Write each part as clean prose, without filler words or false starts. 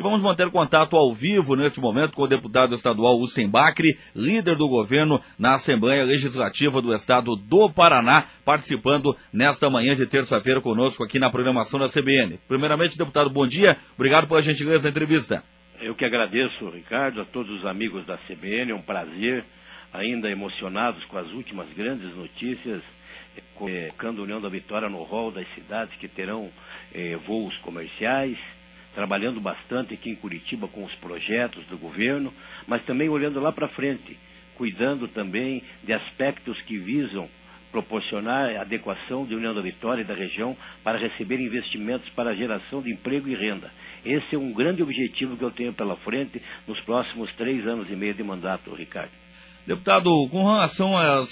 vamos manter contato ao vivo neste momento com o deputado estadual Hussein Bacri, líder do governo na Assembleia Legislativa do Estado do Paraná, participando nesta manhã de terça-feira conosco aqui na programação da CBN. Primeiramente, deputado, bom dia. Obrigado pela gentileza da entrevista. Eu que agradeço, Ricardo, a todos os amigos da CBN. É um prazer, ainda emocionados com as últimas grandes notícias, colocando a União da Vitória no rol das cidades que terão voos comerciais, trabalhando bastante aqui em Curitiba com os projetos do governo, mas também olhando lá para frente, cuidando também de aspectos que visam proporcionar a adequação de União da Vitória e da região para receber investimentos para a geração de emprego e renda. Esse é um grande objetivo que eu tenho pela frente nos próximos 3 anos e meio de mandato, Ricardo. Deputado, com relação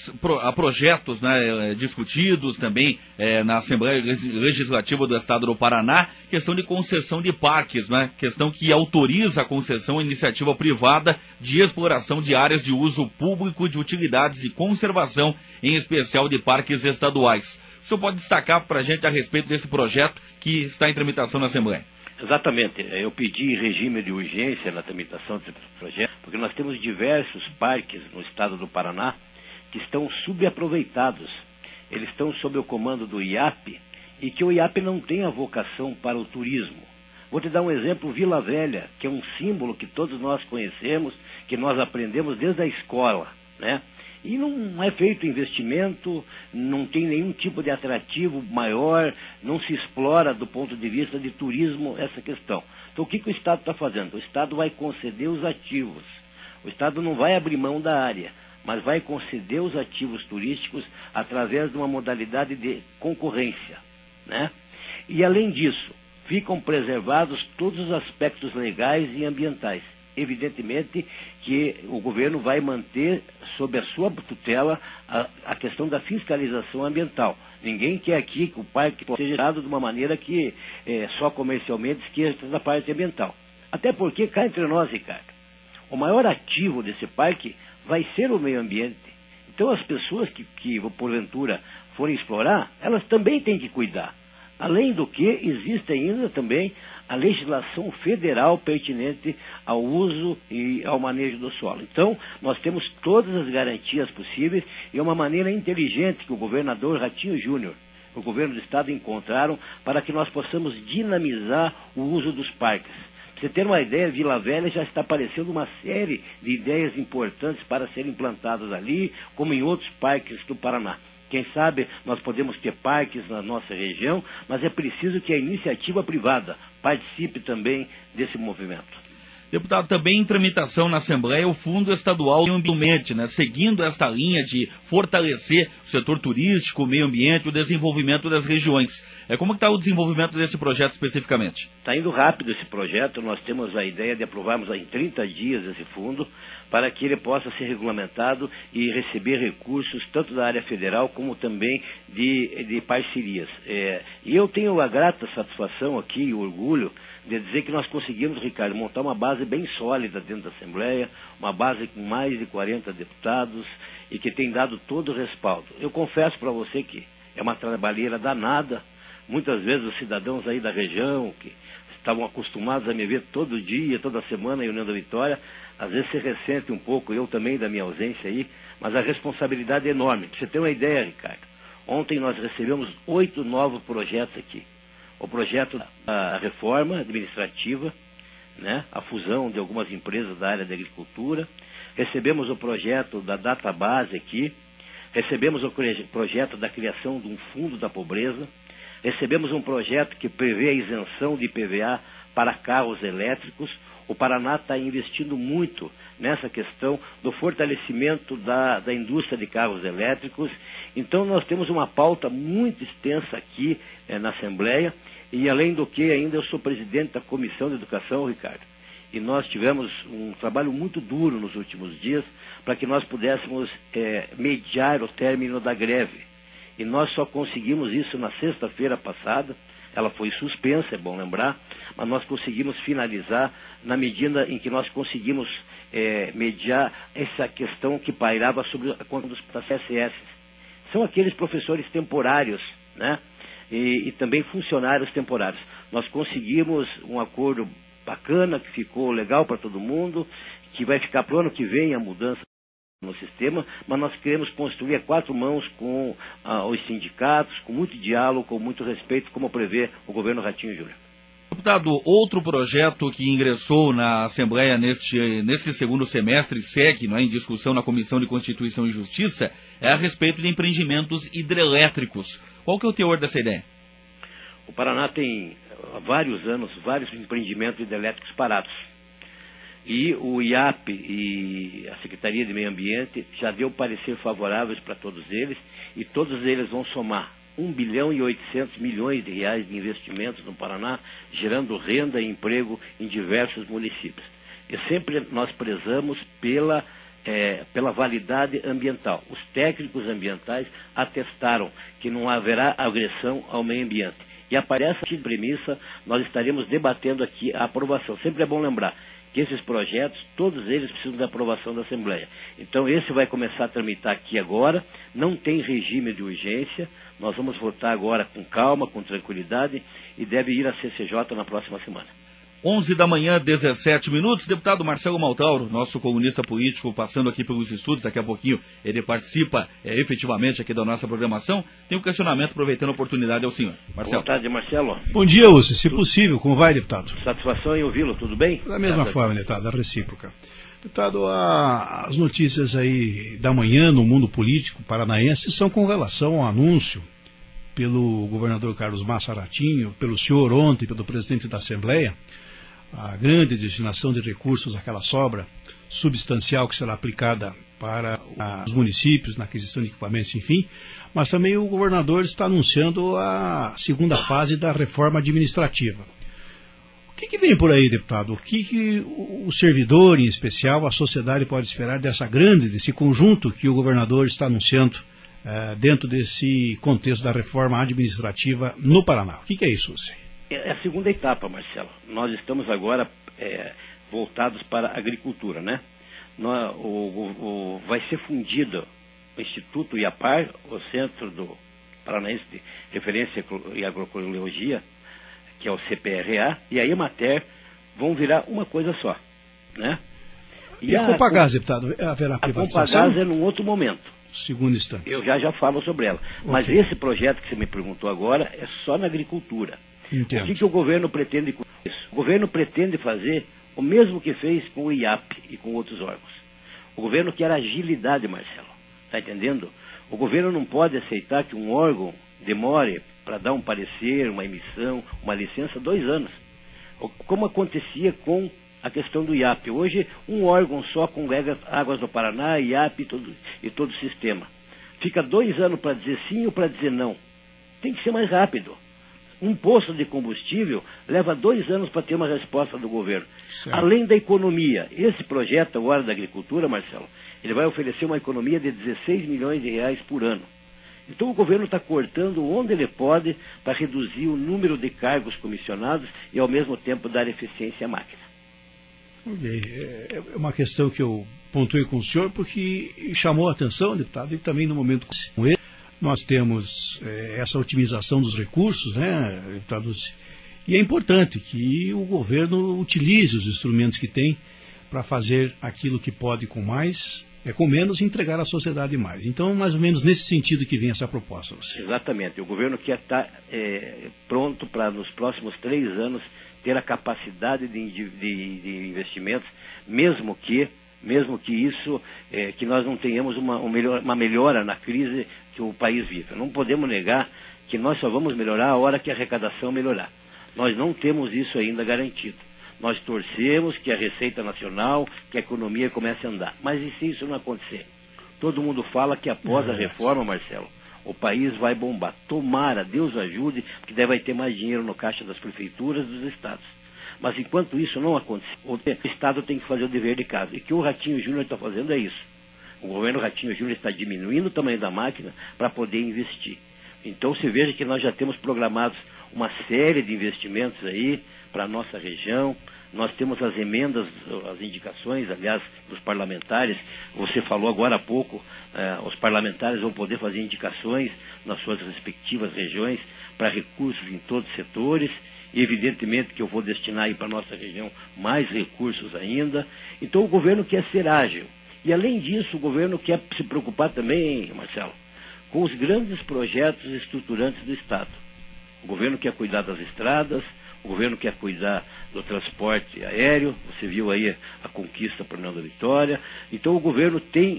a projetos, né, discutidos também na Assembleia Legislativa do Estado do Paraná, questão de concessão de parques, né, questão que autoriza a concessão à iniciativa privada de exploração de áreas de uso público de utilidades de conservação, em especial de parques estaduais. O senhor pode destacar para a gente a respeito desse projeto que está em tramitação na Assembleia? Exatamente. Eu pedi regime de urgência na tramitação desse projeto, porque nós temos diversos parques no estado do Paraná que estão subaproveitados. Eles estão sob o comando do IAP e que o IAP não tem a vocação para o turismo. Vou te dar um exemplo, Vila Velha, que é um símbolo que todos nós conhecemos, que nós aprendemos desde a escola, né? E não é feito investimento, não tem nenhum tipo de atrativo maior, não se explora do ponto de vista de turismo essa questão. Então o que o Estado está fazendo? O Estado vai conceder os ativos. O Estado não vai abrir mão da área, mas vai conceder os ativos turísticos através de uma modalidade de concorrência, né? E além disso, ficam preservados todos os aspectos legais e ambientais. Evidentemente que o governo vai manter sob a sua tutela a questão da fiscalização ambiental. Ninguém quer aqui que o parque seja gerado de uma maneira que só comercialmente esqueça da parte ambiental. Até porque, cá entre nós, Ricardo, o maior ativo desse parque vai ser o meio ambiente. Então as pessoas que porventura forem explorar, elas também têm que cuidar. Além do que, existe ainda também a legislação federal pertinente ao uso e ao manejo do solo. Então, nós temos todas as garantias possíveis e é uma maneira inteligente que o governador Ratinho Júnior, o governo do estado encontraram para que nós possamos dinamizar o uso dos parques. Para você ter uma ideia, Vila Velha já está aparecendo uma série de ideias importantes para serem implantadas ali, como em outros parques do Paraná. Quem sabe nós podemos ter parques na nossa região, mas é preciso que a iniciativa privada participe também desse movimento. Deputado, também em tramitação na Assembleia o Fundo Estadual do Meio Ambiente, né, seguindo esta linha de fortalecer o setor turístico, o meio ambiente, o desenvolvimento das regiões. Como está o desenvolvimento desse projeto especificamente? Está indo rápido esse projeto, nós temos a ideia de aprovarmos em 30 dias esse fundo, para que ele possa ser regulamentado e receber recursos tanto da área federal como também de parcerias. E eu tenho a grata satisfação aqui e o orgulho de dizer que nós conseguimos, Ricardo, montar uma base bem sólida dentro da Assembleia, uma base com mais de 40 deputados e que tem dado todo o respaldo. Eu confesso para você que é uma trabalheira danada. Muitas vezes os cidadãos aí da região, que estavam acostumados a me ver todo dia, toda semana em União da Vitória, às vezes se ressente um pouco, eu também, da minha ausência aí, mas a responsabilidade é enorme. Para você ter uma ideia, Ricardo, ontem nós recebemos 8 novos projetos aqui. O projeto da reforma administrativa, né, a fusão de algumas empresas da área da agricultura, recebemos o projeto da database aqui, recebemos o projeto da criação de um fundo da pobreza, recebemos um projeto que prevê a isenção de IPVA para carros elétricos. O Paraná está investindo muito nessa questão do fortalecimento da indústria de carros elétricos. Então nós temos uma pauta muito extensa aqui na Assembleia e além do que ainda eu sou presidente da Comissão de Educação, Ricardo. E nós tivemos um trabalho muito duro nos últimos dias para que nós pudéssemos mediar o término da greve. E nós só conseguimos isso na sexta-feira passada. Ela foi suspensa, é bom lembrar, mas nós conseguimos finalizar na medida em que nós conseguimos mediar essa questão que pairava sobre a conta dos CSS. São aqueles professores temporários, né? E também funcionários temporários. Nós conseguimos um acordo bacana, que ficou legal para todo mundo, que vai ficar para o ano que vem a mudança no sistema, mas nós queremos construir a 4 mãos com os sindicatos, com muito diálogo, com muito respeito, como prevê o governo Ratinho Júnior. Deputado, outro projeto que ingressou na Assembleia neste segundo semestre, segue em discussão na Comissão de Constituição e Justiça, é a respeito de empreendimentos hidrelétricos. Qual que é o teor dessa ideia? O Paraná tem há vários anos vários empreendimentos hidrelétricos parados. E o IAP e a Secretaria de Meio Ambiente já deu parecer favoráveis para todos eles, e todos eles vão somar 1 bilhão e 800 milhões de reais de investimentos no Paraná, gerando renda e emprego em diversos municípios. E sempre nós prezamos pela validade ambiental. Os técnicos ambientais atestaram que não haverá agressão ao meio ambiente. E aparece essa premissa, nós estaremos debatendo aqui a aprovação. Sempre é bom lembrar que esses projetos, todos eles precisam da aprovação da Assembleia. Então esse vai começar a tramitar aqui agora, não tem regime de urgência, nós vamos votar agora com calma, com tranquilidade, e deve ir à CCJ na próxima semana. 11 da manhã, 17 minutos. Deputado Marcelo Maltauro, nosso colunista político, passando aqui pelos estúdios, daqui a pouquinho ele participa efetivamente aqui da nossa programação. Tem um questionamento, aproveitando a oportunidade ao senhor. Marcelo. Boa tarde, Marcelo. Bom dia, Ussi, se possível, como vai, deputado? Satisfação em ouvi-lo, tudo bem? Da mesma forma, deputado, a recíproca. Deputado, as notícias aí da manhã no mundo político paranaense são com relação ao anúncio pelo governador Carlos Massa Ratinho, pelo senhor ontem, pelo presidente da Assembleia, a grande destinação de recursos, aquela sobra substancial que será aplicada para os municípios na aquisição de equipamentos, enfim, mas também o governador está anunciando a segunda fase da reforma administrativa. O que vem por aí, deputado? O que o servidor, em especial, a sociedade pode esperar desse conjunto que o governador está anunciando dentro desse contexto da reforma administrativa no Paraná? O que é isso, Ussi? É a segunda etapa, Marcelo. Nós estamos agora voltados para a agricultura, né? Vai ser fundido o Instituto IAPAR, o Centro do Paranaense de Referência e Agroecologia, que é o CPRA, e a Emater vão virar uma coisa só, né? E a Compagás, deputado, haverá privatização? A Compagás é num outro momento. Segundo instante. Eu já falo sobre ela. Okay. Mas esse projeto que você me perguntou agora é só na agricultura. Entendo. O que o governo pretende com isso? O governo pretende fazer o mesmo que fez com o IAP e com outros órgãos. O governo quer agilidade, Marcelo. Está entendendo? O governo não pode aceitar que um órgão demore para dar um parecer, uma emissão, uma licença, 2 anos. Como acontecia com a questão do IAP. Hoje, um órgão só com Águas do Paraná, IAP e todo o sistema. Fica 2 anos para dizer sim ou para dizer não. Tem que ser mais rápido. Um posto de combustível leva 2 anos para ter uma resposta do governo. Certo. Além da economia, esse projeto agora da agricultura, Marcelo, ele vai oferecer uma economia de 16 milhões de reais por ano. Então o governo está cortando onde ele pode para reduzir o número de cargos comissionados e ao mesmo tempo dar eficiência à máquina. Ok, é uma questão que eu pontuei com o senhor porque chamou a atenção, deputado, e também no momento com ele. Nós temos essa otimização dos recursos, né, deputados? E é importante que o governo utilize os instrumentos que tem para fazer aquilo que pode com mais, com menos, e entregar à sociedade mais. Então, mais ou menos nesse sentido que vem essa proposta. Exatamente. O governo quer estar pronto para, nos próximos 3 anos, ter a capacidade de investimentos, mesmo que isso, que nós não tenhamos uma melhora na crise que o país vive. Não podemos negar que nós só vamos melhorar a hora que a arrecadação melhorar. Nós não temos isso ainda garantido. Nós torcemos que a Receita Nacional, que a economia comece a andar. Mas e se isso não acontecer? Todo mundo fala que após a reforma, Marcelo, o país vai bombar. Tomara, Deus ajude, porque daí vai ter mais dinheiro no caixa das prefeituras e dos estados. Mas enquanto isso não acontecer, o Estado tem que fazer o dever de casa. E o que o Ratinho Júnior está fazendo é isso. O governo Ratinho Júnior está diminuindo o tamanho da máquina para poder investir. Então se veja que nós já temos programados uma série de investimentos aí para a nossa região, nós temos as emendas, as indicações, aliás, dos parlamentares. Você falou agora há pouco, os parlamentares vão poder fazer indicações nas suas respectivas regiões para recursos em todos os setores. E evidentemente que eu vou destinar aí para a nossa região mais recursos ainda. Então o governo quer ser ágil. E além disso, o governo quer se preocupar também, Marcelo, com os grandes projetos estruturantes do Estado. O governo quer cuidar das estradas, o governo quer cuidar do transporte aéreo, você viu aí a conquista para União da Vitória. Então o governo tem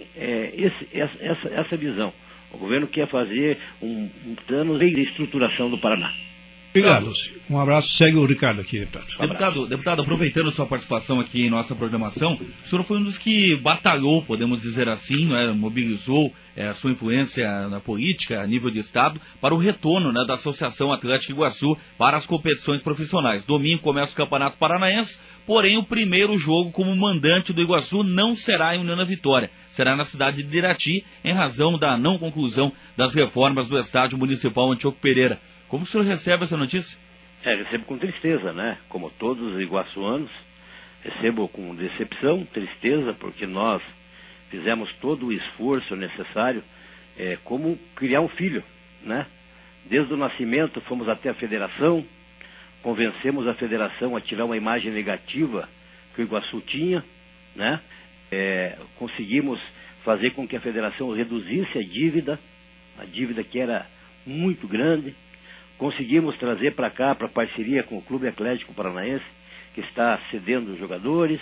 essa visão. O governo quer fazer um plano de estruturação do Paraná. Obrigado. Um abraço. Segue o Ricardo aqui, deputado. Deputado, aproveitando sua participação aqui em nossa programação, o senhor foi um dos que batalhou, podemos dizer assim, né, mobilizou a sua influência na política a nível de Estado para o retorno, né, da Associação Atlética Iguaçu para as competições profissionais. Domingo começa o Campeonato Paranaense, porém o primeiro jogo como mandante do Iguaçu não será em União da Vitória, será na cidade de Irati, em razão da não conclusão das reformas do Estádio Municipal Antíoco Pereira. Como o senhor recebe essa notícia? Recebo com tristeza, né? Como todos os iguaçuanos, recebo com decepção, tristeza, porque nós fizemos todo o esforço necessário como criar um filho, né? Desde o nascimento fomos até a federação, convencemos a federação a tirar uma imagem negativa que o Iguaçu tinha, né? Conseguimos fazer com que a federação reduzisse a dívida que era muito grande. Conseguimos trazer para cá, para parceria com o Clube Atlético Paranaense, que está cedendo os jogadores,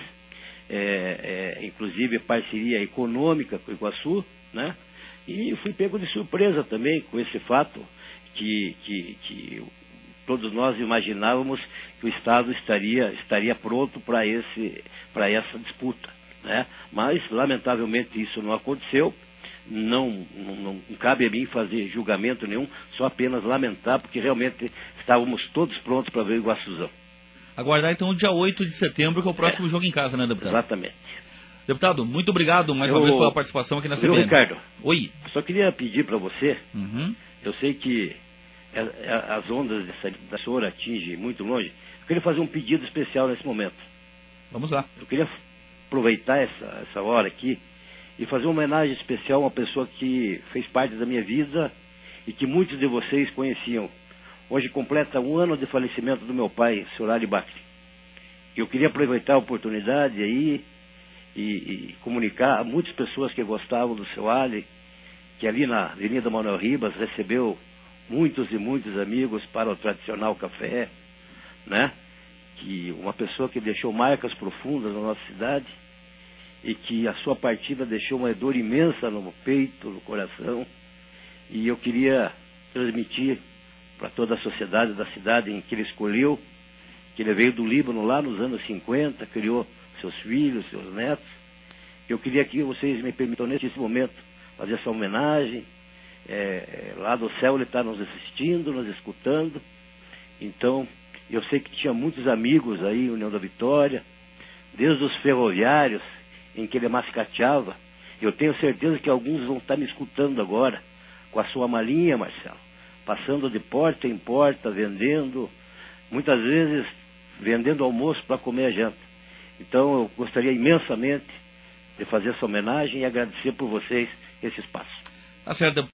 inclusive parceria econômica com o Iguaçu, né? E fui pego de surpresa também com esse fato que todos nós imaginávamos que o Estado estaria pronto para essa disputa, né? Mas, lamentavelmente, isso não aconteceu. Não cabe a mim fazer julgamento nenhum, só apenas lamentar, porque realmente estávamos todos prontos para ver o Iguaçuzão. Aguardar então o dia 8 de setembro, que é o próximo jogo em casa, né, deputado? Exatamente. Deputado, muito obrigado mais uma vez pela participação aqui na CBN. Ricardo. Oi. Só queria pedir para você, eu sei que as ondas da Sora atingem muito longe, eu queria fazer um pedido especial nesse momento. Vamos lá. Eu queria aproveitar essa hora aqui e fazer uma homenagem especial a uma pessoa que fez parte da minha vida e que muitos de vocês conheciam. Hoje completa 1 ano de falecimento do meu pai, Sr. Ali Bacri. Eu queria aproveitar a oportunidade aí e comunicar a muitas pessoas que gostavam do Sr. Ali, que ali na Avenida Manuel Ribas recebeu muitos e muitos amigos para o tradicional café, né? Que uma pessoa que deixou marcas profundas na nossa cidade, e que a sua partida deixou uma dor imensa no peito, no coração. E eu queria transmitir para toda a sociedade da cidade em que ele escolheu, que ele veio do Líbano lá nos anos 50, criou seus filhos, seus netos. Eu queria que vocês me permitam, nesse momento, fazer essa homenagem. Lá do céu ele está nos assistindo, nos escutando. Então, eu sei que tinha muitos amigos aí, União da Vitória, desde os ferroviários, em que ele mascateava. Eu tenho certeza que alguns vão estar me escutando agora, com a sua malinha, Marcelo, passando de porta em porta, vendendo, muitas vezes vendendo almoço para comer a janta. Então eu gostaria imensamente de fazer essa homenagem e agradecer por vocês esse espaço. Tá certo.